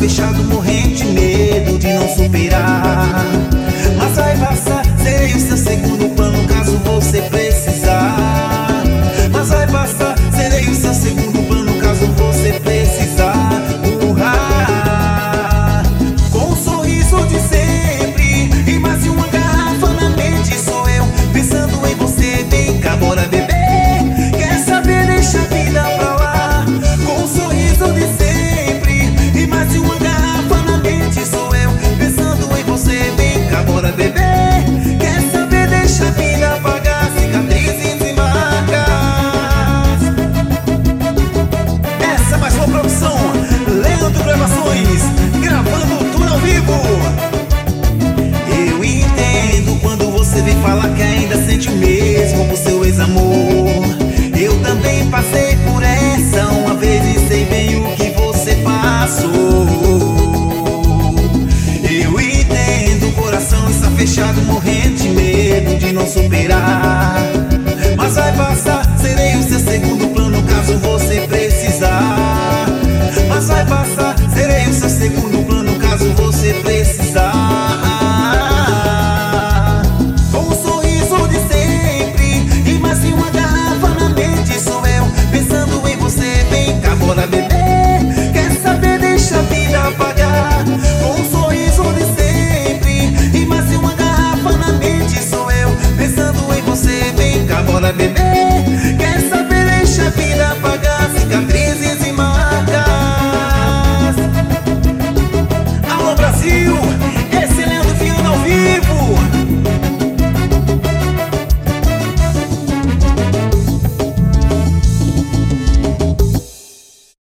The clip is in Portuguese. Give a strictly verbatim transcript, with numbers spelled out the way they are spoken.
fechado, morrendo de medo de não superar. Mas vai passar, serei o seu segundo plano caso você precisar. Mas vai passar, serei o seu segundo plano caso você precisar. Urra! Com um sorriso de sempre e mais de uma garrafa na mente, sou eu pensando em você. Vem cá, bora beber. Quer saber, deixa a vida pra lá. Com um sorriso de sempre e mais de uma garrafa na mente, sou eu pensando em você. Vem cá, bora beber. Quer saber, deixa a vida apagar cicatrizes e marcas. Essa é mais uma produção Leandro Gravações, gravando tudo ao vivo. Eu entendo quando você vem falar que ainda sente o mesmo por seu ex-amor. Eu também passei por essa uma vez e sei bem o que você passou. Eu entendo, o coração está fechado, morrendo de medo de não superar. Mas vai passar, serei o seu segundo plano caso você precisar. Mas vai passar, serei o seu segundo plano caso você precisar. Com um sorriso de sempre e mais de uma garrafa na mente, sou eu pensando em você. Vem cá, bora beber. Quer saber, deixa a vida apagar. Com um sorriso de sempre e mais de uma garrafa na mente, sou eu pensando em você. Vem cá, bora beber.